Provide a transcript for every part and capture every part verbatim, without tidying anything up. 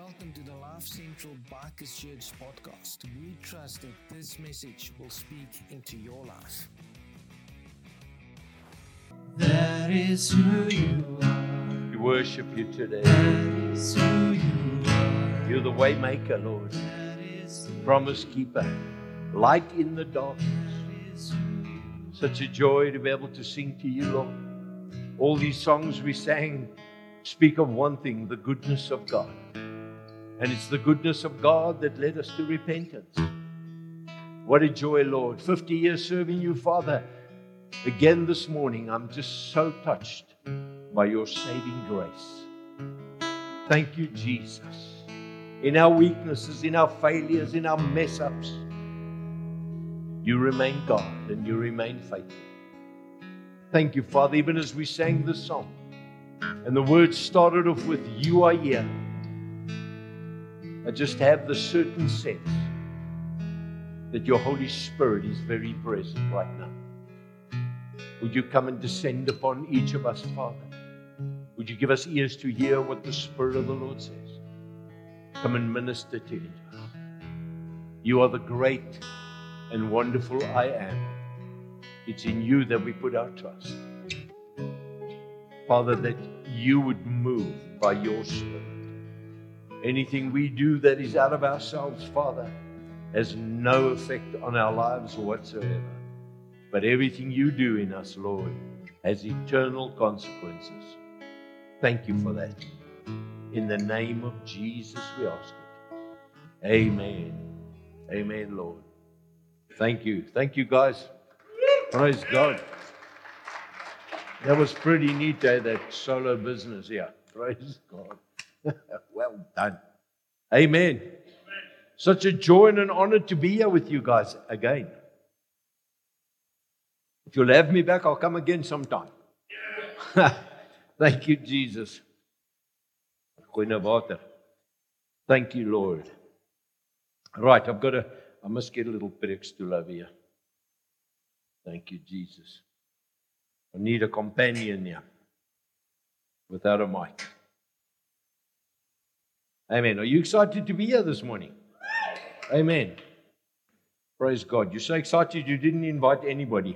Welcome to the Life Central Bikers Church podcast. We trust that this message will speak into your life. That is who you are. We worship you today. That is who you are. You're the way maker, Lord. That is who Promise keeper. Light in the darkness. is who you Such a joy to be able to sing to you, Lord. All these songs we sang speak of one thing, the goodness of God. And it's the goodness of God that led us to repentance. What a joy, Lord. fifty years serving you, Father. Again this morning, I'm just so touched by your saving grace. Thank you, Jesus. In our weaknesses, in our failures, in our mess-ups, you remain God and you remain faithful. Thank you, Father, even as we sang this song. And the words started off with, you are here. I just have the certain sense that your Holy Spirit is very present right now. Would you come and descend upon each of us, Father? Would you give us ears to hear what the Spirit of the Lord says? Come and minister to each of us. You are the great and wonderful I am. It's in you that we put our trust. Father, that you would move by your Spirit. Anything we do that is out of ourselves, Father, has no effect on our lives whatsoever. But everything you do in us, Lord, has eternal consequences. Thank you for that. In the name of Jesus, we ask it. Amen. Amen, Lord. Thank you. Thank you, guys. Praise God. That was pretty neat, eh, that solo business here. Praise God. Well done. Amen. Amen. Such a joy and an honor to be here with you guys again. If you'll have me back, I'll come again sometime. Yeah. Thank you, Jesus. Gooi nou water. Thank you, Lord. Right, I've got a, I must get a little preekstoel over here. Thank you, Jesus. I need a companion here without a mic. Amen. Are you excited to be here this morning? Amen. Praise God. You're so excited you didn't invite anybody.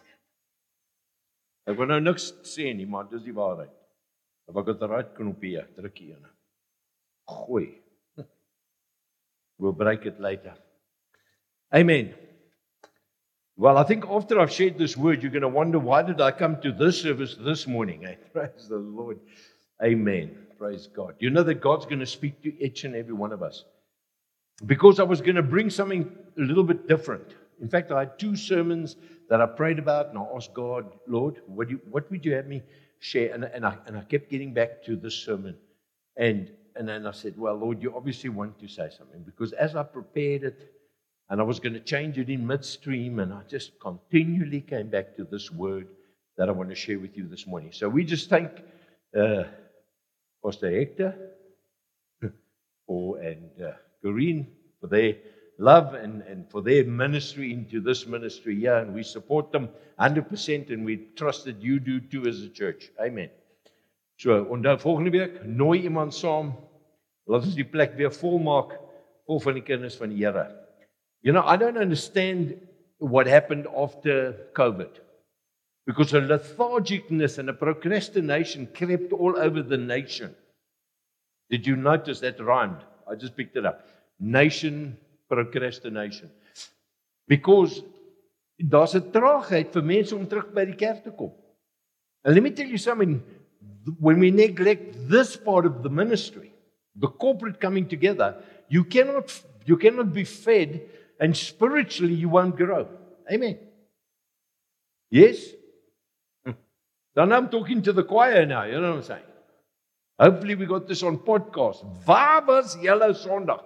Ek wil nou niks sê nie, maar dis die waarheid. If I got the right knoppie hier, druk hier. Gooi. We'll break it later. Amen. Well, I think after I've shared this word, you're going to wonder, why did I come to this service this morning? Eh? Praise the Lord. Amen. Praise God. You know that God's going to speak to each and every one of us. Because I was going to bring something a little bit different. In fact, I had two sermons that I prayed about, and I asked God, Lord, what, do you, what would you have me share? And, and, I, and I kept getting back to this sermon. And, and then I said, well, Lord, you obviously want to say something. Because as I prepared it, and I was going to change it in midstream, and I just continually came back to this word that I want to share with you this morning. So we just thank uh, Pastor Hector for, and uh, Corrine for their love and, and for their ministry into this ministry here. And we support them one hundred percent, and we trust that you do too as a church. Amen. So, onthou volgende week, nooi iemand saam. Laat ons die plek weer vol maak, vol van die kinders van die Here. You know, I don't understand what happened after COVID. Because a lethargicness and a procrastination crept all over the nation. Did you notice that rhymed? I just picked it up. Nation, procrastination. Because daar's 'n traagheid vir mense om terug by die kerk te kom. And let me tell you something. When we neglect this part of the ministry, the corporate coming together, you cannot, you cannot be fed, and spiritually you won't grow. Amen. Yes? Then I'm talking to the choir now, you know what I'm saying? Hopefully we got this on podcast. Waar was julle Sondag?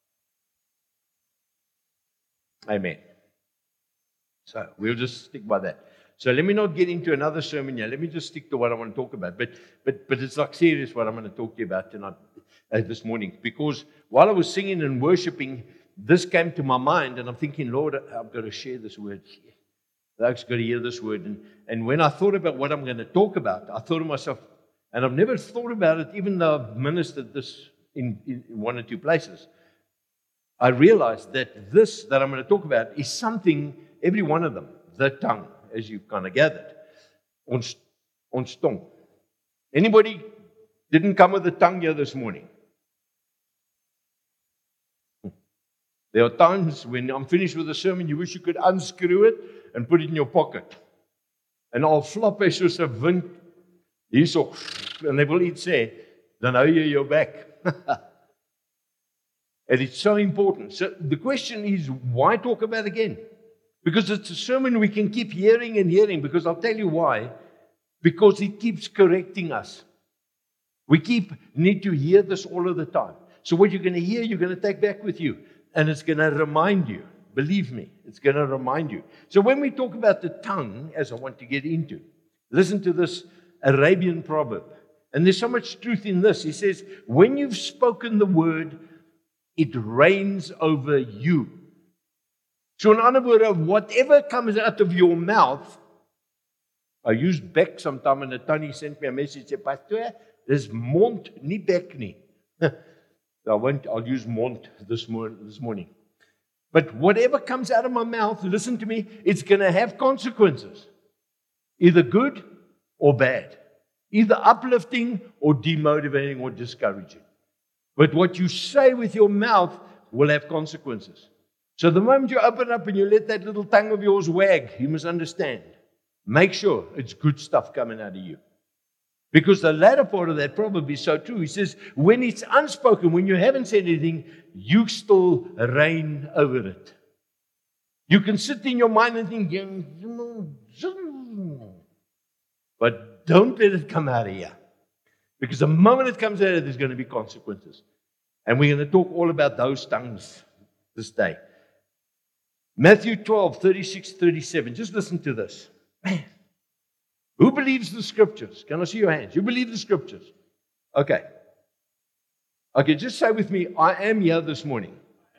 Amen. So we'll just stick by that. So let me not get into another sermon here. Let me just stick to what I want to talk about. But but but it's like serious what I'm going to talk to you about tonight, uh, this morning. Because while I was singing and worshiping, this came to my mind, and I'm thinking, Lord, I've got to share this word. I've got to hear this word. And, and when I thought about what I'm going to talk about, I thought to myself, and I've never thought about it, even though I've ministered this in, in one or two places, I realized that this that I'm going to talk about is something, every one of them, the tongue, as you've kind of gathered, ons, ons tong. Anybody didn't come with a tongue here this morning? There are times when I'm finished with the sermon, you wish you could unscrew it and put it in your pocket. En al flap hy soos 'n wind hierso, en hy wil iets sê, dan hou jy jou bek. And it's so important. So the question is, why talk about it again? Because it's a sermon we can keep hearing and hearing, because I'll tell you why. Because it keeps correcting us. We keep need to hear this all of the time. So what you're going to hear, you're going to take back with you. And it's going to remind you. Believe me, it's going to remind you. So when we talk about the tongue, as I want to get into, listen to this Arabian proverb. And there's so much truth in this. He says, when you've spoken the word, it reigns over you. So in other words, whatever comes out of your mouth, I used bek sometime, and a Tony sent me a message, said, Pastor, there's mond, nie bek nie. I won't, I'll use mond this, mor- this morning. But whatever comes out of my mouth, listen to me, it's going to have consequences. Either good or bad. Either uplifting or demotivating or discouraging. But what you say with your mouth will have consequences. So the moment you open up and you let that little tongue of yours wag, you must understand. Make sure it's good stuff coming out of you. Because the latter part of that probably is so true. He says, when it's unspoken, when you haven't said anything, you still reign over it. You can sit in your mind and think, but don't let it come out of here. Because the moment it comes out, there's going to be consequences. And we're going to talk all about those tongues this day. Matthew twelve, thirty-six, thirty-seven. Just listen to this. Man. Who believes the scriptures? Can I see your hands? You believe the scriptures? Okay. Okay, just say with me, I am here this morning.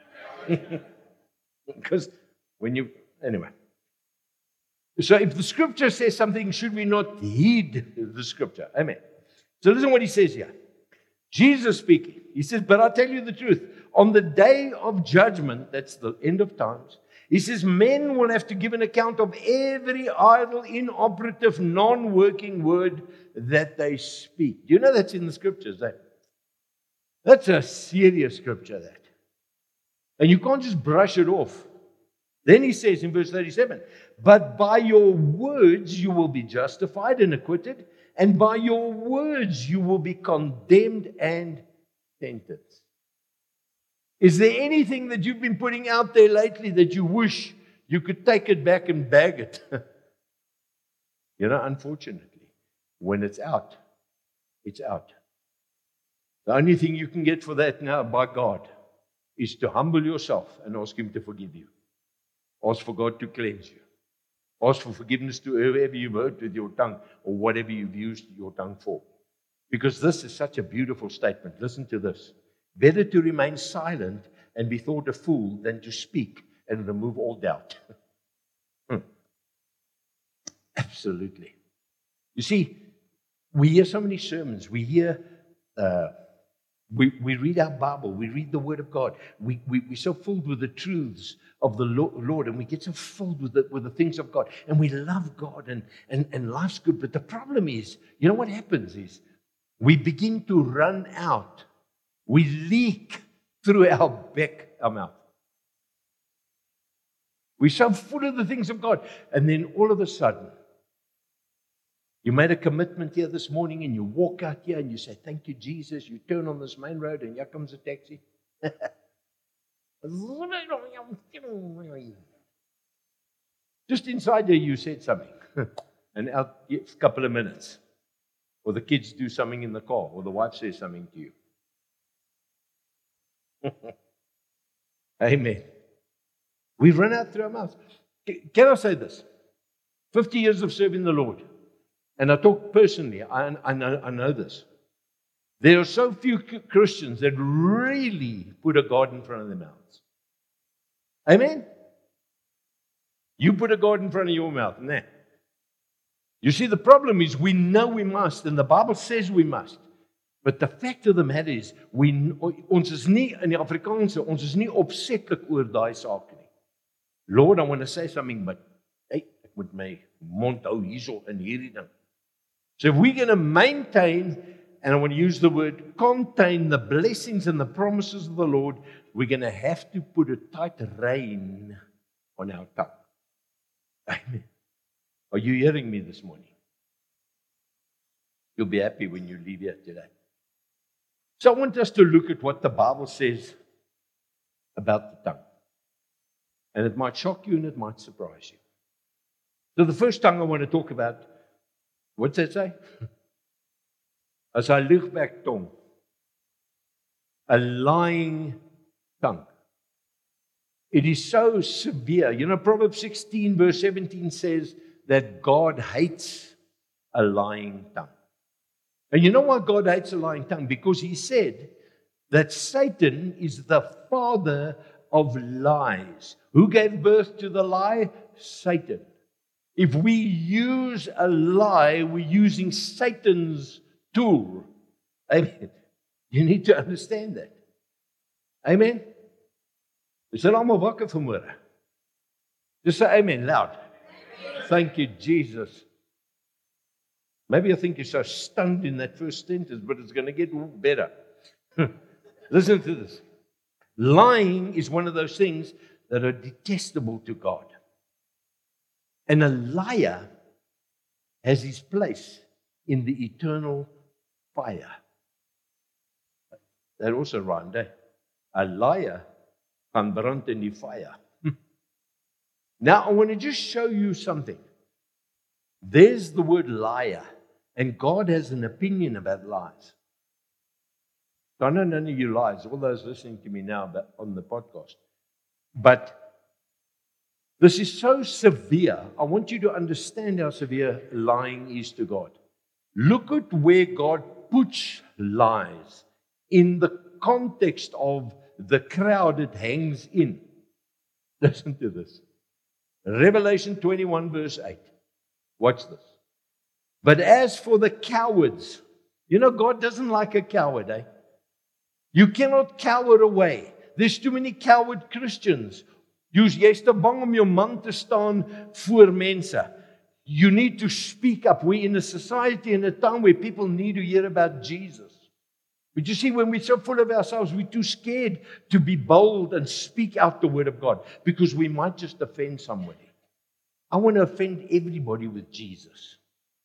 Because when you, anyway. So if the scripture says something, should we not heed the scripture? Amen. So listen what he says here. Jesus speaking. He says, but I tell you the truth. On the day of judgment, that's the end of times, he says, men will have to give an account of every idle, inoperative, non-working word that they speak. Do you know that's in the scriptures? That? That's a serious scripture, that. And you can't just brush it off. Then he says in verse thirty-seven, but by your words you will be justified and acquitted, and by your words you will be condemned and sentenced. Is there anything that you've been putting out there lately that you wish you could take it back and bag it? You know, unfortunately, when it's out, it's out. The only thing you can get for that now, by God, is to humble yourself and ask Him to forgive you. Ask for God to cleanse you. Ask for forgiveness to whoever you've hurt with your tongue or whatever you've used your tongue for. Because this is such a beautiful statement. Listen to this. Better to remain silent and be thought a fool than to speak and remove all doubt. hmm. Absolutely. You see, we hear so many sermons. We hear, uh, we, we read our Bible. We read the Word of God. We, we, we're so filled with the truths of the Lord, and we get so filled with the, with the things of God. And we love God, and, and, and life's good. But the problem is, you know what happens is, we begin to run out. We leak through our back, our mouth. We're so full of the things of God. And then all of a sudden, you made a commitment here this morning and you walk out here and you say, thank you, Jesus. You turn on this main road and here comes a taxi. Just inside there, you said something. And out a couple of minutes. Or the kids do something in the car. Or the wife says something to you. Amen. We run out through our mouths. Can I say this? fifty years of serving the Lord. And I talk personally. I, I, know, I know this. There are so few Christians that really put a God in front of their mouths. Amen? You put a God in front of your mouth. Nah. You see, the problem is we know we must. And the Bible says we must. But the fact of the matter is, we, ons is nie in die Afrikaanse, ons is nie opsetlik oor daai saak nie. Lord, I want to say something, but hey, ek moet my mond hou hierso in hierdie ding. So if we're going to maintain, and I want to use the word, contain the blessings and the promises of the Lord, we're going to have to put a tight rein on our tongue. Amen. Are you hearing me this morning? You'll be happy when you leave here today. So I want us to look at what the Bible says about the tongue. And it might shock you and it might surprise you. So the first tongue I want to talk about, what's that say? As I look back tongue. A lying tongue. It is so severe. You know, Proverbs sixteen verse seventeen says that God hates a lying tongue. And you know why God hates a lying tongue? Because He said that Satan is the father of lies. Who gave birth to the lie? Satan. If we use a lie, we're using Satan's tool. Amen. You need to understand that. Amen. Is dit almal wakker vanmôre? Just say amen loud. Thank you, Jesus. Maybe I think you're so stunned in that first sentence, but it's going to get better. Listen to this. Lying is one of those things that are detestable to God. And a liar has his place in the eternal fire. That also rhymed, eh? A liar gaan brand in die fire. Now, I want to just show you something. There's the word liar, and God has an opinion about lies. I know none of you lies, all those listening to me now on the podcast. But this is so severe. I want you to understand how severe lying is to God. Look at where God puts lies in the context of the crowd it hangs in. Listen to this. Revelation twenty-one verse eight. Watch this. But as for the cowards, you know, God doesn't like a coward, eh? You cannot cower away. There's too many coward Christians. Jy's jy's te bang om jou man te staan voor mense. You need to speak up. We're in a society and a time where people need to hear about Jesus. But you see, when we're so full of ourselves, we're too scared to be bold and speak out the word of God because we might just offend somebody. I want to offend everybody with Jesus.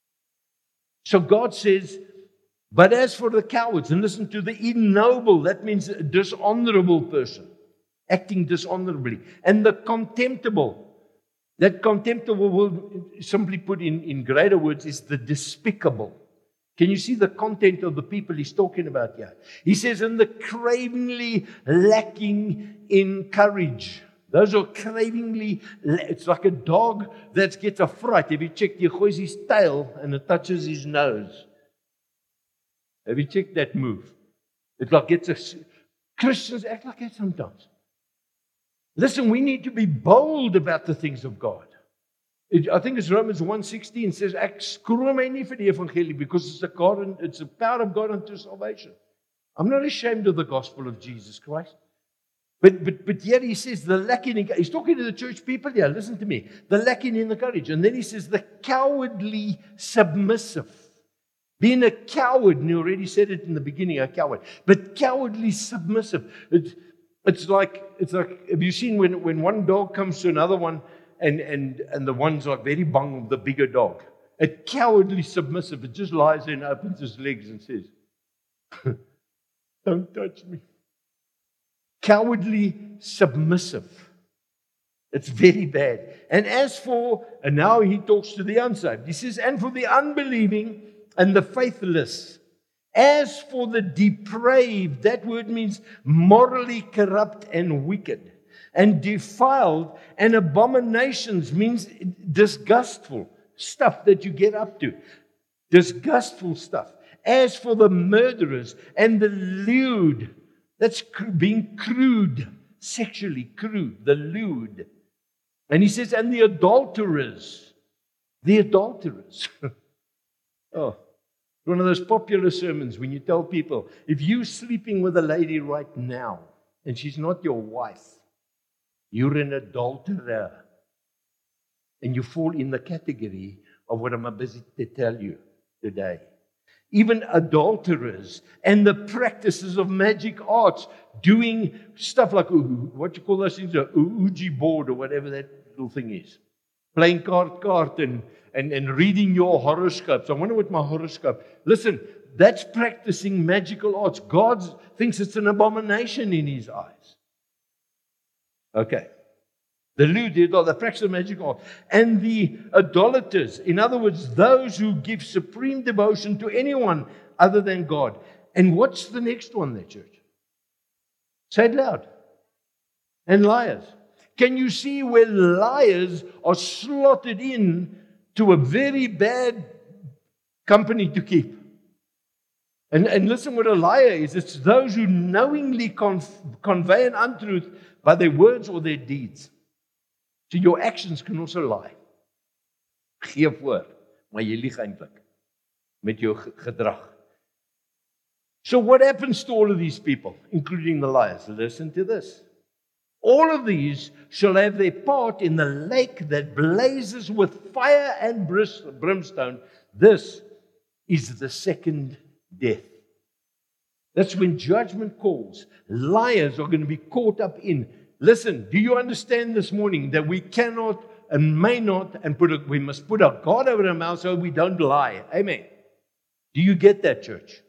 So God says, but as for the cowards, and listen to the ignoble, that means a dishonorable person, acting dishonorably, and the contemptible. That contemptible will simply put in, in greater words is the despicable. Can you see the content of the people he's talking about here? He says, and the cravingly lacking in courage. Those are cravingly, it's like a dog that gets a fright. Have you checked? He goes his tail and it touches his nose. Have you checked that move? It like gets a, Christians act like that sometimes. Listen, we need to be bold about the things of God. It, I think it's Romans one sixteen says, ek skroom my nie vir die evangelie because it's a God, it's the power of God unto salvation. I'm not ashamed of the gospel of Jesus Christ. But but but yet he says the lacking in, he's talking to the church people here, listen to me, the lacking in the courage. And then he says the cowardly submissive. Being a coward, and he already said it in the beginning, a coward, but cowardly submissive. It's, it's like, it's like, have you seen when, when one dog comes to another one and, and, and the one's like very bang of the bigger dog? A cowardly submissive, it just lies there and opens his legs and says, don't touch me. Cowardly submissive. It's very bad. And as for, and now he talks to the unsaved. He says, and for the unbelieving and the faithless, as for the depraved, that word means morally corrupt and wicked, and defiled, and abominations means disgustful stuff that you get up to. Disgustful stuff. As for the murderers and the lewd, that's being crude, sexually crude, the lewd. And he says, and the adulterers, the adulterers. Oh, One of those popular sermons when you tell people, if you're sleeping with a lady right now and she's not your wife, you're an adulterer. And you fall in the category of what I'm busy to tell you today. Even adulterers and the practices of magic arts, doing stuff like, what you call those things, a Ouija board or whatever that little thing is. Playing card card and, and, and reading your horoscopes. I wonder what my horoscope. Listen, that's practicing magical arts. God thinks it's an abomination in His eyes. Okay. The lewd are the practice of magic art. And the idolaters, in other words, those who give supreme devotion to anyone other than God. And what's the next one there, church? Say it loud. And liars. Can you see where liars are slotted in to a very bad company to keep? And, and listen what a liar is. It's those who knowingly conf- convey an untruth by their words or their deeds. So your actions can also lie. Gee voor, maar jy lieg eintlik met jou gedrag. So what happens to all of these people, including the liars? Listen to this. All of these shall have their part in the lake that blazes with fire and brimstone. This is the second death. That's when judgment calls. Liars are going to be caught up in. Listen, do you understand this morning that we cannot and may not, and put a, we must put our God over our mouth so we don't lie? Amen. Do you get that, church?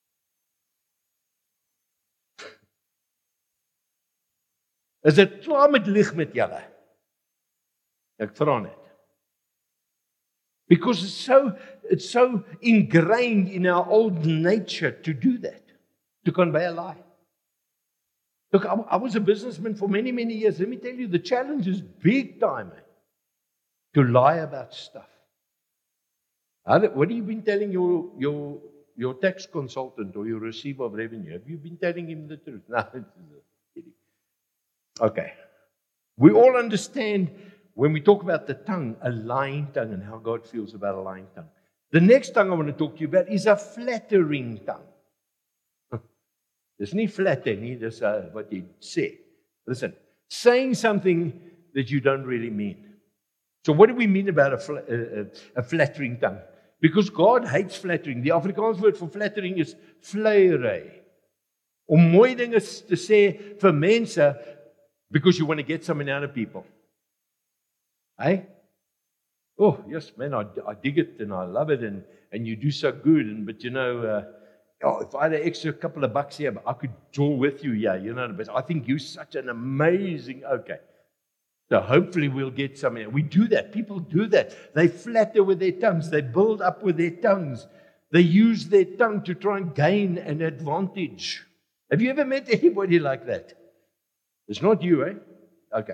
Is dit klaar met lieg met julle? Ek vra net. Because it's so, it's so ingrained in our old nature to do that, to convey a lie. Look, I, I was a businessman for many, many years. Let me tell you, the challenge is big time, man, to lie about stuff. How, what have you been telling your, your, your tax consultant or your receiver of revenue? Have you been telling him the truth? No, it's kidding. Okay. We all understand when we talk about the tongue, a lying tongue, and how God feels about a lying tongue. The next tongue I want to talk to you about is a flattering tongue. Dis nie flatter nie, dis uh, wat jy sê. Listen, saying something that you don't really mean. So what do we mean about a, fl- uh, a flattering tongue? Because God hates flattering. The Afrikaans word for flattering is vleiery. Om mooi dinge te sê vir mense because you want to get something out of people. Hey? Oh, yes, man, I, I dig it and I love it and, and you do so good. And But you know, uh, oh, if I had an extra couple of bucks here, I could draw with you, yeah, you know, but I think you're such an amazing, okay. So hopefully we'll get something. We do that. People do that. They flatter with their tongues. They build up with their tongues. They use their tongue to try and gain an advantage. Have you ever met anybody like that? It's not you, eh? Okay.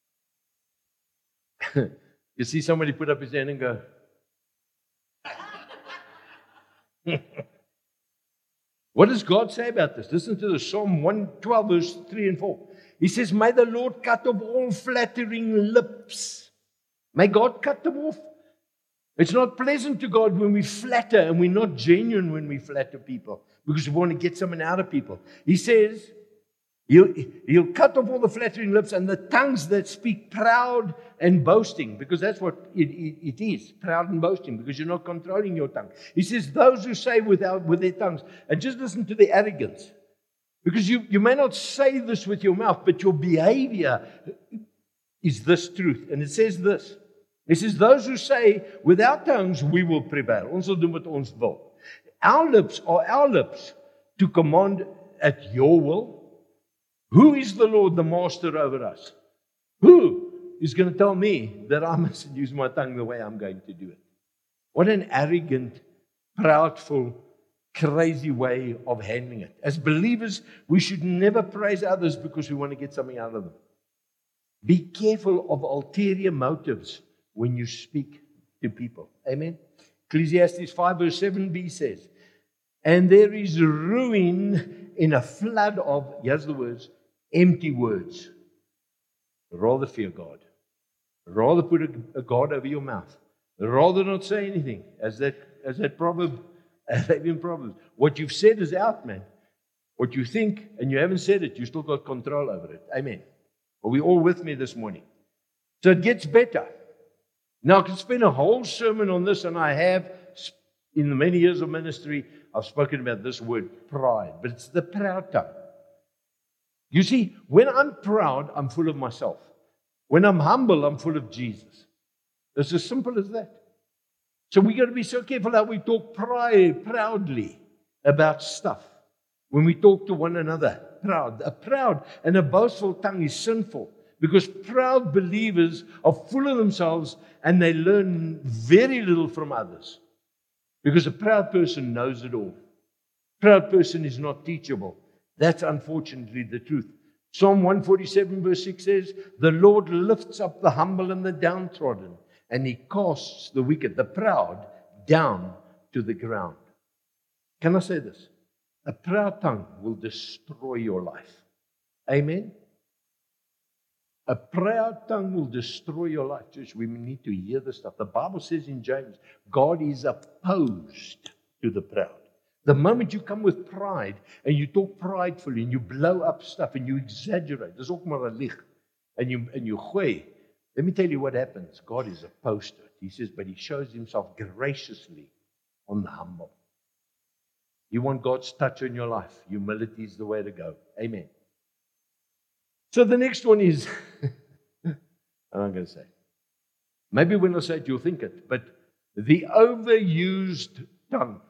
You see somebody put up his hand and go, what does God say about this? Listen to the Psalm one twelve, verse three and four. He says, may the Lord cut off all flattering lips. May God cut them off. It's not pleasant to God when we flatter, and we're not genuine when we flatter people because we want to get something out of people. He says, He'll, he'll cut off all the flattering lips and the tongues that speak proud and boasting, because that's what it, it, it is, proud and boasting, because you're not controlling your tongue. He says, those who say without, with their tongues, and just listen to the arrogance, because you, you may not say this with your mouth, but your behavior is this truth. And it says this. It says, those who say without tongues, we will prevail. Ons sal doen wat ons wil. Our lips are our lips to command at your will. Who is the Lord, the master over us? Who is going to tell me that I mustn't use my tongue the way I'm going to do it? What an arrogant, proudful, crazy way of handling it. As believers, we should never praise others because we want to get something out of them. Be careful of ulterior motives when you speak to people. Amen? Ecclesiastes five verse seven b says, and there is ruin in a flood of, here's the words, empty words. Rather fear God. Rather put a, a God over your mouth. Rather not say anything. As that, as that proverb and they've been problems. What you've said is out, man. What you think and you haven't said it, you still got control over it. Amen. Are we all with me this morning? So it gets better. Now, I could spend a whole sermon on this, and I have, in the many years of ministry, I've spoken about this word, pride. But it's the proud tongue. You see, when I'm proud, I'm full of myself. When I'm humble, I'm full of Jesus. It's as simple as that. So we've got to be so careful how we talk pride, proudly about stuff. When we talk to one another, proud. A proud and a boastful tongue is sinful, because proud believers are full of themselves and they learn very little from others. Because a proud person knows it all. Proud person is not teachable. That's unfortunately the truth. Psalm one forty-seven verse six says, "The Lord lifts up the humble and the downtrodden, and He casts the wicked, the proud, down to the ground." Can I say this? A proud tongue will destroy your life. Amen? A proud tongue will destroy your life. Church, we need to hear this stuff. The Bible says in James, God is opposed to the proud. The moment you come with pride and you talk pridefully and you blow up stuff and you exaggerate, dis ook maar 'n lieg, and you and you gooi, let me tell you what happens. God is opposed to it. He says, but He shows Himself graciously on the humble. You want God's touch in your life. Humility is the way to go. Amen. So the next one is, I'm going to say, maybe when I say it, you'll think it, but the overused tongue.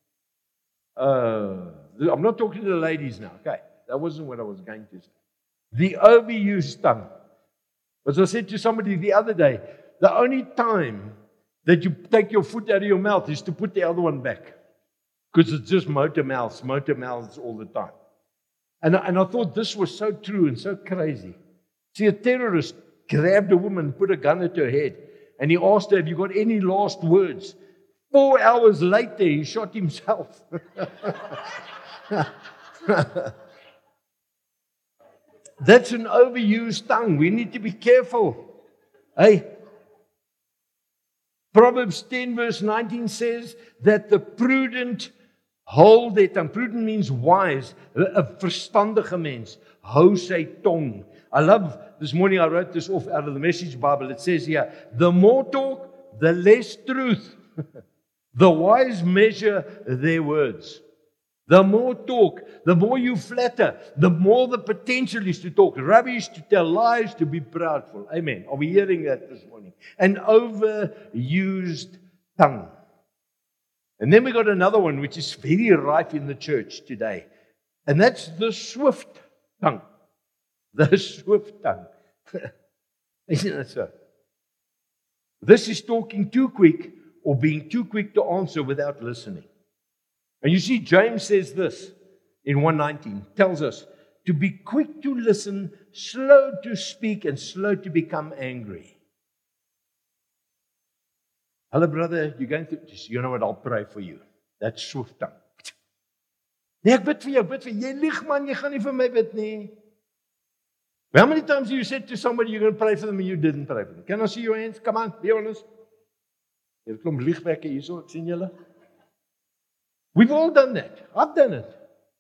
Uh, I'm not talking to the ladies now. Okay, that wasn't what I was going to say. The overused tongue. As I said to somebody the other day, the only time that you take your foot out of your mouth is to put the other one back. Because it's just motor mouths, motor mouths all the time. And, and I thought this was so true and so crazy. See, a terrorist grabbed a woman, put a gun at her head, and he asked her, "Have you got any last words?" Four hours later, he shot himself. That's an overused tongue. We need to be careful. Hey, Proverbs ten verse nineteen says that the prudent hold their tongue. Prudent means wise. 'n verstandige mens hou sy tong. I love, this morning I wrote this off out of the Message Bible. It says here, the more talk, the less truth. The wise measure their words. The more talk, the more you flatter, the more the potential is to talk rubbish, to tell lies, to be proudful. Amen. Are we hearing that this morning? An overused tongue. And then we got another one which is very rife in the church today. And that's the swift tongue. The swift tongue. Isn't that so? This is talking too quick or being too quick to answer without listening. And you see, James says this in one nineteen, tells us to be quick to listen, slow to speak, and slow to become angry. Hello, brother, you're going to, you know what, I'll pray for you. That's swift tongue. Nee, ek bid vir jou, bid vir jy lieg man, jy gaan nie vir my bid nie. How many times have you said to somebody you're going to pray for them and you didn't pray for them? Can I see your hands? Come on, be honest. Hier klomp liegwerke hierso, ek sien julle. We've all done that. I've done it.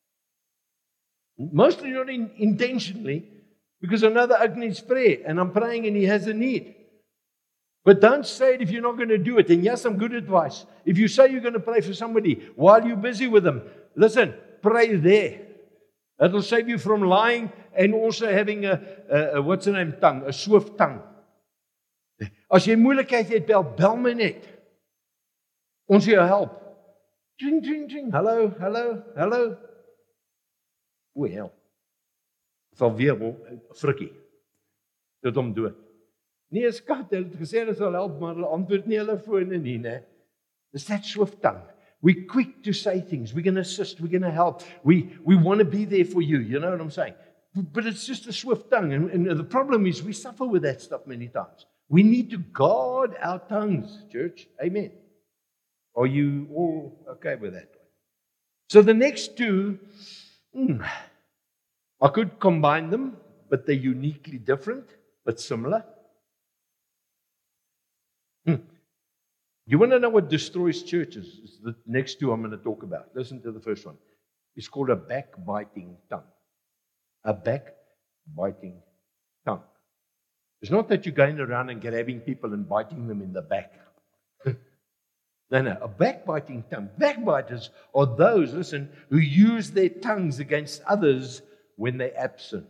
Mostly not in, intentionally, because I know the Oak needs prayer, and I'm praying and he has a need. But don't say it if you're not going to do it. And yes, some good advice. If you say you're going to pray for somebody while you're busy with them, listen, pray there. That will save you from lying and also having a, a, a what's the name, tongue, a swift tongue. As jy moeilikheid het, bel, bel my net. Ons jou help. Ding, ding, ding. Hallo, hallo, hallo. O, hel. Sal weer frikkie. Dit hom dood. Nee, skat, hulle het gesê hulle sal help, maar hulle antwoord nie hulle fone nie, né? It's that swift tongue. We're quick to say things. We're going to assist. We're going to help. We we want to be there for you. You know what I'm saying? But it's just a swift tongue. And, and the problem is we suffer with that stuff many times. We need to guard our tongues, church. Amen. Are you all okay with that? So the next two, hmm, I could combine them, but they're uniquely different, but similar. Hmm. You want to know what destroys churches? It's the next two I'm going to talk about. Listen to the first one. It's called a backbiting tongue. A backbiting tongue. It's not that you're going around and grabbing people and biting them in the back. No, no. A backbiting tongue. Backbiters are those, listen, who use their tongues against others when they're absent.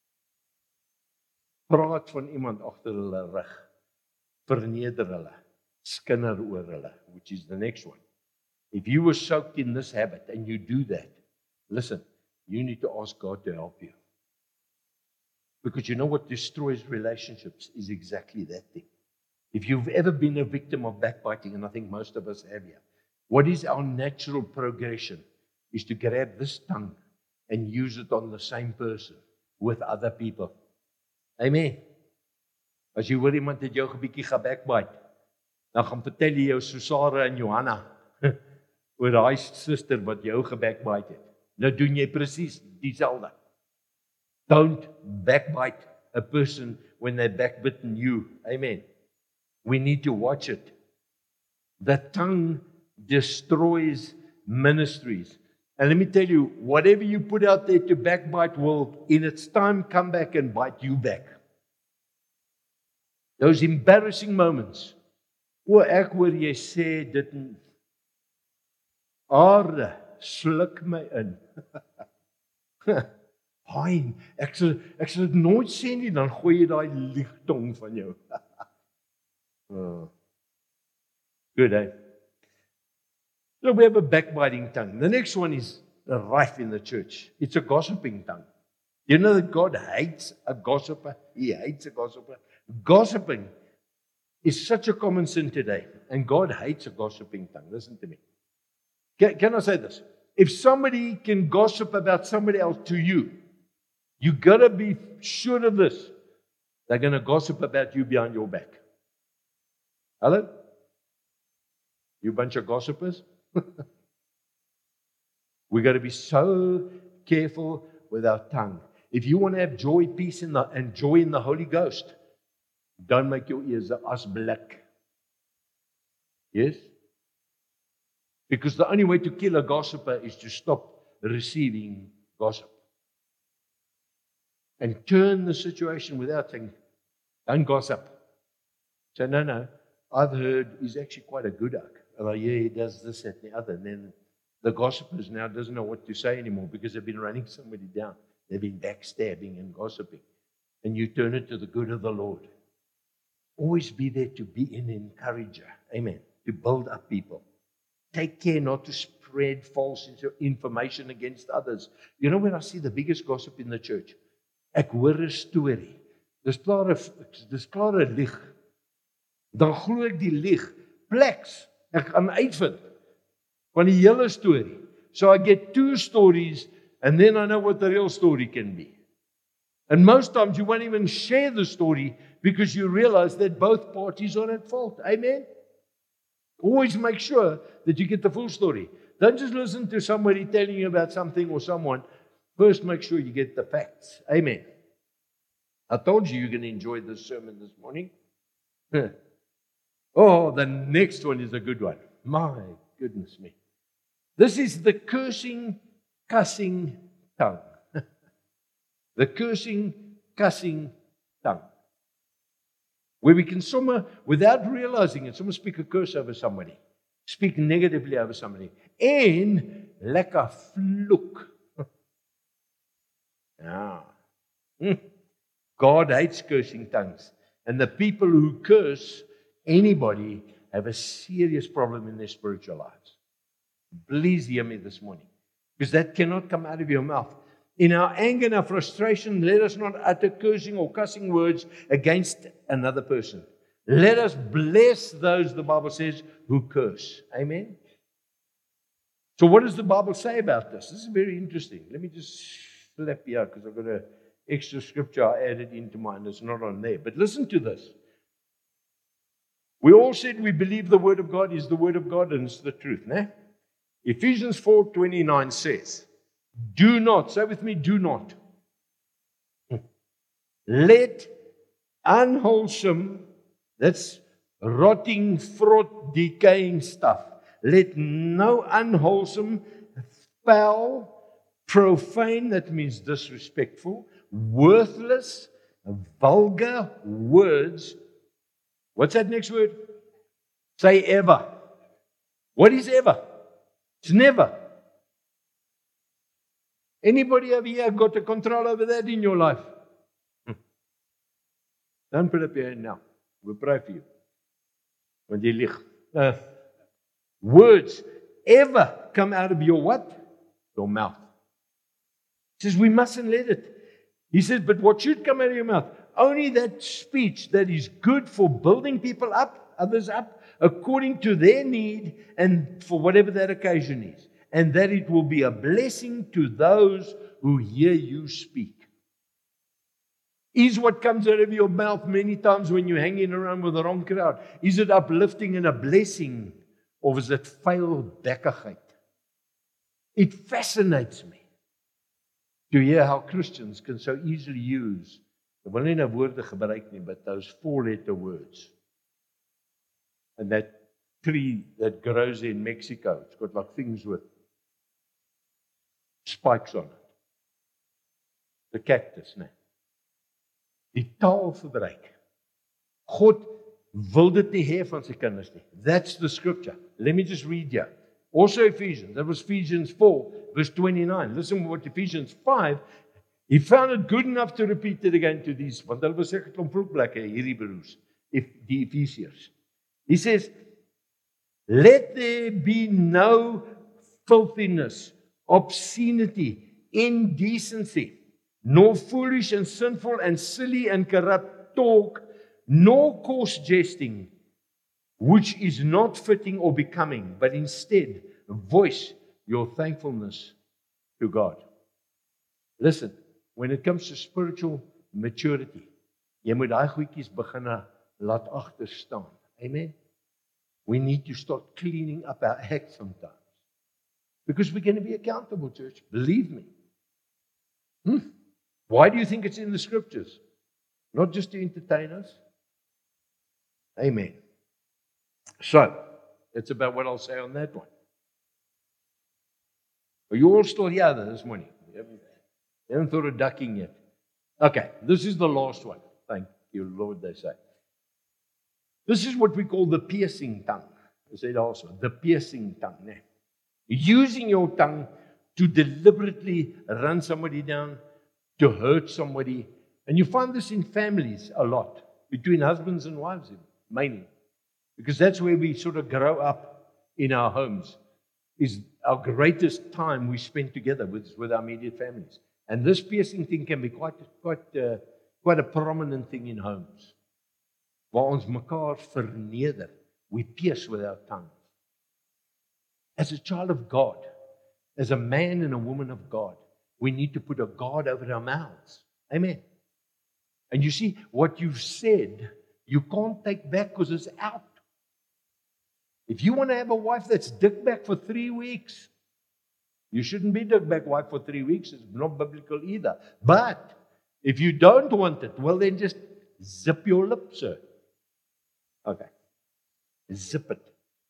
Praat van iemand agter hulle rug. Verneder hulle. Skinder oor hulle, which is the next one. If you were soaked in this habit and you do that, listen, you need to ask God to help you. Because you know what destroys relationships is exactly that thing. If you've ever been a victim of backbiting, and I think most of us have here, what is our natural progression is to grab this tongue and use it on the same person with other people. Amen. As jy hoor iemand het jou 'n bietjie gebackbite, dan gaan vertel jy jou so Sarah en Johanna oor daai suster wat jou gebackbite het. Nou doen jy presies dieselfde. Don't backbite a person when they're backbitten you. Amen. We need to watch it. The tongue destroys ministries. And let me tell you, whatever you put out there to backbite will, in its time, come back and bite you back. Those embarrassing moments. O, ek hoor jy sê dit en aarde sluk my in. Hein, ek sal ek sal dit nooit sê nie, dan gooi jy daai liegtong van jou. Oh. Good, eh? So we have a backbiting tongue. The next one is rife in the church. It's a gossiping tongue. You know that God hates a gossiper? He hates a gossiper. Gossiping is such a common sin today. And God hates a gossiping tongue. Listen to me. Can, can I say this? If somebody can gossip about somebody else to you, you got to be sure of this. They're going to gossip about you behind your back. Hello? You bunch of gossipers? We got to be so careful with our tongue. If you want to have joy, peace, in the, and joy in the Holy Ghost, don't make your ears as black. Yes? Because the only way to kill a gossiper is to stop receiving gossip. And turn the situation without saying, don't gossip. Say, no, no, I've heard he's actually quite a good oak. Well, yeah, he does this, that, and the other. And then the gossipers now doesn't know what to say anymore because they've been running somebody down. They've been backstabbing and gossiping. And you turn it to the good of the Lord. Always be there to be an encourager. Amen. To build up people. Take care not to spread false information against others. You know when I see the biggest gossip in the church? Ek hoor 'n storie. Dis klaar 'n dis klaar 'n lieg. Dan glo ek die lieg. Pleks. Ek gaan uitvind van die hele storie. So I get two stories and then I know what the real story can be. And most times you won't even share the story because you realize that both parties are at fault. Amen? Always make sure that you get the full story. Don't just listen to somebody telling you about something or someone. First, make sure you get the facts. Amen. I told you you're going to enjoy this sermon this morning. Oh, the next one is a good one. My goodness me. This is the cursing, cussing tongue. The cursing, cussing tongue. Where we can somewhere, without realizing it, someone speak a curse over somebody. Speak negatively over somebody. En lekker vloek. Yeah. God hates cursing tongues. And the people who curse anybody have a serious problem in their spiritual lives. Please hear me this morning. Because that cannot come out of your mouth. In our anger and our frustration, let us not utter cursing or cussing words against another person. Let us bless those, the Bible says, who curse. Amen? So what does the Bible say about this? This is very interesting. Let me just flip here because I've got an extra scripture I added into mine. It's not on there. But listen to this. We all said we believe the Word of God is the Word of God and it's the truth. Né? Ephesians four twenty-nine says, do not, say with me, do not. Let unwholesome, that's rotting, fraught, decaying stuff. Let no unwholesome, foul, profane, that means disrespectful, worthless, vulgar words. What's that next word? Say ever. What is ever? It's never. Anybody over here got a control over that in your life? Hm. Don't put up your hand now. We'll pray for you. Want jy lieg. Uh, words ever come out of your what? Your mouth. He says we mustn't let it. He says, but what should come out of your mouth? Only that speech that is good for building people up, others up, according to their need and for whatever that occasion is. And that it will be a blessing to those who hear you speak. Is what comes out of your mouth many times when you're hanging around with the wrong crowd, is it uplifting and a blessing, or is it vuilbekkigheid? It fascinates me to hear how Christians can so easily use, ek wil nie nou woorde gebruik nie, but those four-letter words. And that tree that grows in Mexico, it's got like things with spikes on it. The cactus, nee. Die taal verbruik. God wil dit nie hê van sy kinders nie. That's the scripture. Let me just read here. Also Ephesians, that was Ephesians four, verse twenty-nine. Listen to what Ephesians five, he found it good enough to repeat it again to these, want hulle was sê het om vloekplekke, hierdie broers, die Ephesians. He says, let there be no filthiness, obscenity, indecency, nor foolish and sinful and silly and corrupt talk, nor coarse jesting, which is not fitting or becoming, but instead voice your thankfulness to God. Listen, when it comes to spiritual maturity, jy moet daai goedjies begin laat agter staan. Amen? We need to start cleaning up our act sometimes. Because we're going to be accountable, church. Believe me. Hmm? Why do you think it's in the scriptures? Not just to entertain us. Amen. So, that's about what I'll say on that one. Are you all still here this morning? You haven't, you haven't thought of ducking yet. Okay, this is the last one. Thank you, Lord, they say. This is what we call the piercing tongue. I said also, the piercing tongue. Nee. Using your tongue to deliberately run somebody down, to hurt somebody. And you find this in families a lot, between husbands and wives, mainly. Because that's where we sort of grow up in our homes, is our greatest time we spend together with, with our immediate families. And this piercing thing can be quite, quite, uh, quite a prominent thing in homes. Waar ons mekaar verneder, we pierce with our tongues. As a child of God, as a man and a woman of God, we need to put a guard over our mouths. Amen. And you see, what you've said, you can't take back because it's out. If you want to have a wife that's dick back for three weeks, you shouldn't be dick back wife for three weeks. It's not biblical either. But if you don't want it, well then just zip your lips, sir. Okay. Zip it.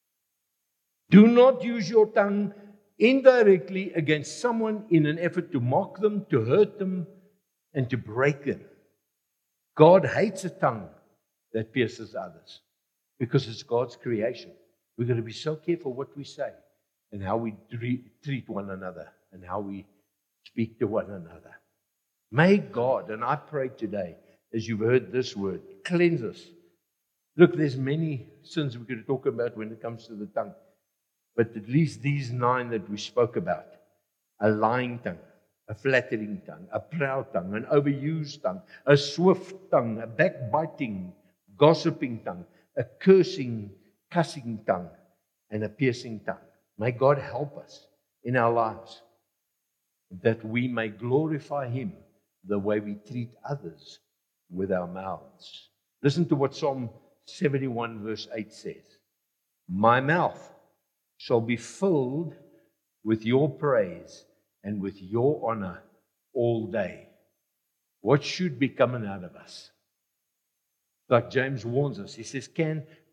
Do not use your tongue indirectly against someone in an effort to mock them, to hurt them, and to break them. God hates a tongue that pierces others because it's God's creation. We've got to be so careful what we say and how we treat one another and how we speak to one another. May God, and I pray today, as you've heard this word, cleanse us. Look, there's many sins we could talk about when it comes to the tongue. But at least these nine that we spoke about, a lying tongue, a flattering tongue, a proud tongue, an overused tongue, a swift tongue, a backbiting, gossiping tongue, a cursing, cussing tongue, and a piercing tongue. May God help us in our lives that we may glorify Him the way we treat others with our mouths. Listen to what Psalm seventy-one verse eight says. My mouth shall be filled with your praise and with your honor all day. What should be coming out of us? Like James warns us, he says, can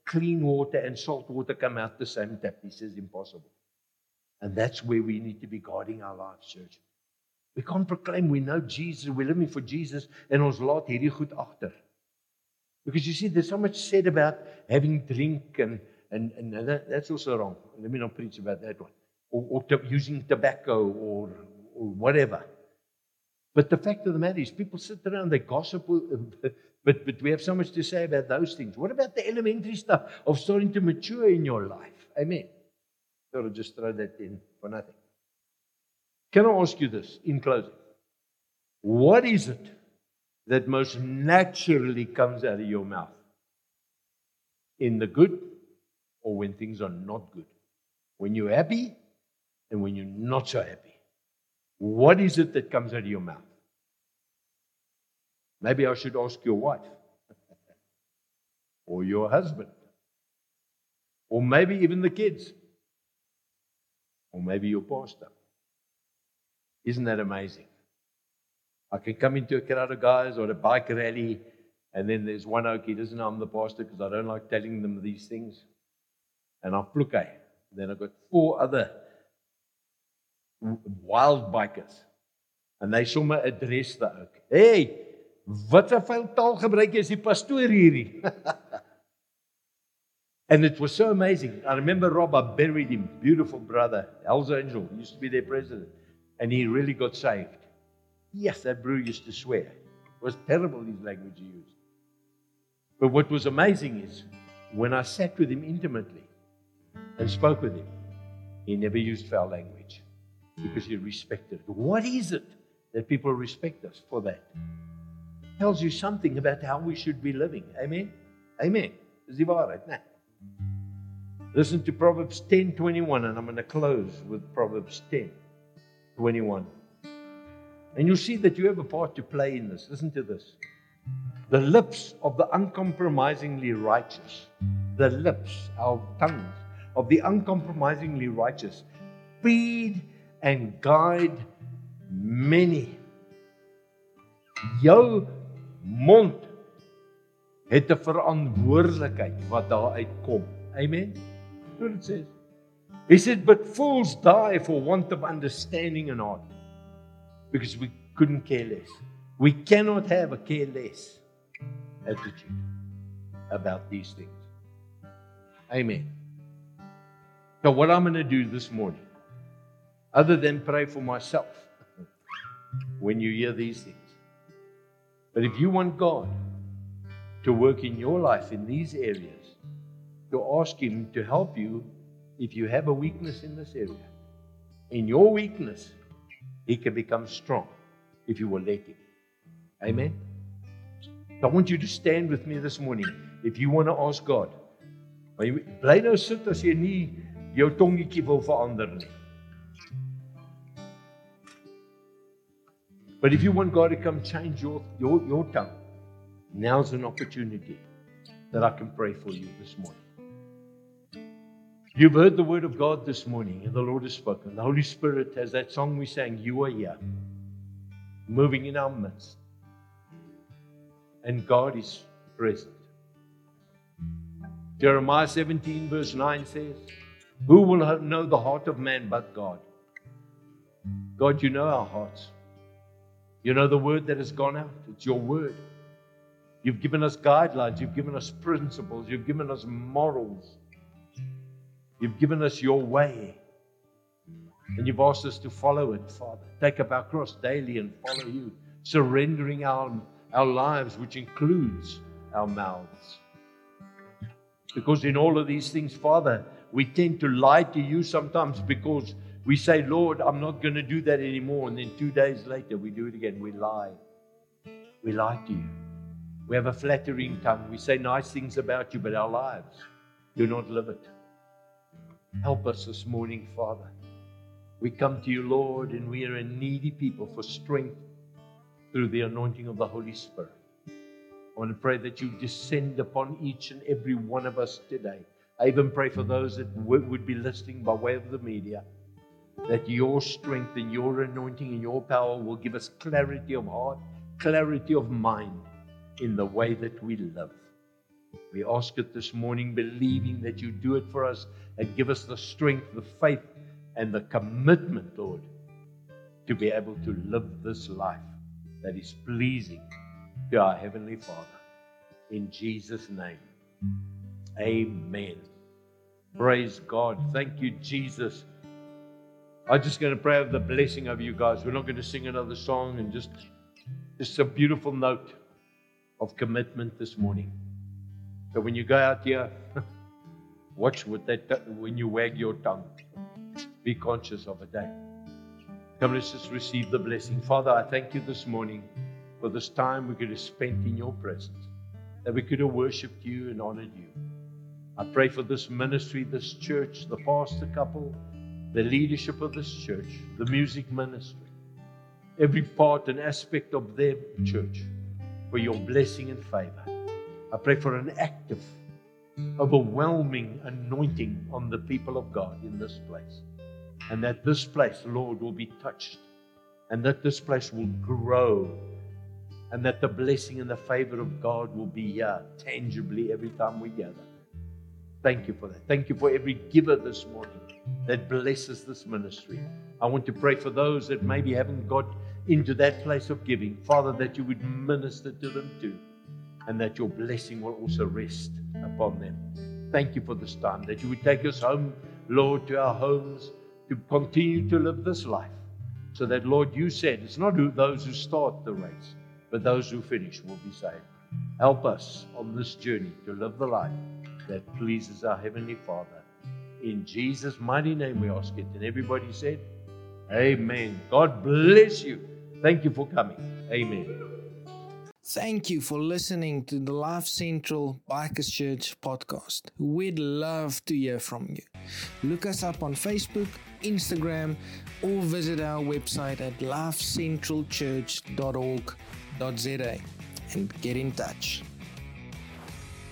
clean water and salt water come out the same tap. He says impossible. And that's where we need to be guarding our lives, church. We can't proclaim we know Jesus, we're living for Jesus, and ons laat hierdie goed agter. Because you see, there's so much said about having drink, and, and, and that, that's also wrong. Let me not preach about that one. Or, or to, using tobacco or, or whatever. But the fact of the matter is, people sit around, they gossip, but, but we have so much to say about those things. What about the elementary stuff of starting to mature in your life? Amen. So I'll just throw that in for nothing. Can I ask you this in closing? What is it that most naturally comes out of your mouth? In the good or when things are not good? When you're happy and when you're not so happy? What is it that comes out of your mouth? Maybe I should ask your wife or your husband, or maybe even the kids, or maybe your pastor. Isn't that amazing? I can come into a crowd of guys or a bike rally, and then there's one oak, he doesn't know I'm the pastor because I don't like telling them these things. And I pluck hy. Then I've got four other wild bikers. And they sommer address the oak. Hey, wat 'n vuil taal gebruik jy as die pastoor hierdie? And it was so amazing. I remember Rob, I buried him, beautiful brother, Hell's Angel, he used to be their president. And he really got saved. Yes, that brew used to swear. It was terrible, his language he used. But what was amazing is, when I sat with him intimately and spoke with him, he never used foul language because he respected it. What is it that people respect us for that? It tells you something about how we should be living. Amen? Amen. Is die waarheid? Nee. Listen to Proverbs ten twenty-one, and I'm going to close with Proverbs ten twenty-one. And you'll see that you have a part to play in this. Listen to this. The lips of the uncompromisingly righteous, the lips, our tongues, of the uncompromisingly righteous, feed and guide many. Jou mond het 'n verantwoordelikheid wat daar uitkom. Amen? That's what it says. He said, but fools die for want of understanding and art. Because we couldn't care less. We cannot have a careless attitude about these things. Amen. So what I'm going to do this morning, other than pray for myself when you hear these things, but if you want God to work in your life in these areas, to ask Him to help you if you have a weakness in this area. In your weakness, He can become strong if you will let Him. Amen? So I want you to stand with me this morning if you want to ask God. Maar jy bly nou sit as jy nie jou tongetjie wil verander nie. But if you want God to come change your, your, your tongue, now's an opportunity that I can pray for you this morning. You've heard the word of God this morning, and the Lord has spoken. The Holy Spirit, as that song we sang, you are here, moving in our midst. And God is present. Jeremiah seventeen verse nine says, who will know the heart of man but God? God, you know our hearts. You know the word that has gone out. It's your word. You've given us guidelines. You've given us principles. You've given us morals. You've given us your way. And you've asked us to follow it, Father. Take up our cross daily and follow you. Surrendering our, our lives, which includes our mouths. Because in all of these things, Father, we tend to lie to you sometimes because we say, Lord, I'm not going to do that anymore. And then two days later, we do it again. We lie. We lie to you. We have a flattering tongue. We say nice things about you, but our lives do not live it. Help us this morning, Father. We come to you, Lord, and we are a needy people for strength through the anointing of the Holy Spirit. I want to pray that you descend upon each and every one of us today. I even pray for those that would be listening by way of the media, that your strength and your anointing and your power will give us clarity of heart, clarity of mind in the way that we live. We ask it this morning, believing that you do it for us and give us the strength, the faith, and the commitment, Lord, to be able to live this life that is pleasing to our Heavenly Father. In Jesus' name, amen. Praise God. Thank you, Jesus. I'm just going to pray over the blessing of you guys. We're not going to sing another song, and just, just a beautiful note of commitment this morning. So when you go out here, watch with that, when you wag your tongue. Be conscious of it, eh? Come, let's just receive the blessing. Father, I thank you this morning for this time we could have spent in your presence, that we could have worshipped you and honored you. I pray for this ministry, this church, the pastor couple, the leadership of this church, the music ministry, every part and aspect of their church, for your blessing and favor. I pray for an active, overwhelming anointing on the people of God in this place. And that this place, Lord, will be touched. And that this place will grow. And that the blessing and the favor of God will be here tangibly every time we gather. Thank you for that. Thank you for every giver this morning that blesses this ministry. I want to pray for those that maybe haven't got into that place of giving. Father, that you would minister to them too. And that your blessing will also rest upon them. Thank you for this time. That you would take us home, Lord, to our homes, to continue to live this life. So that, Lord, you said, it's not who, those who start the race, but those who finish will be saved. Help us on this journey to live the life that pleases our Heavenly Father. In Jesus' mighty name we ask it. And everybody said, amen. God bless you. Thank you for coming. Amen. Thank you for listening to the Life Central Bikers Church podcast. We'd love to hear from you. Look us up on Facebook, Instagram, or visit our website at life central church dot org dot za and get in touch.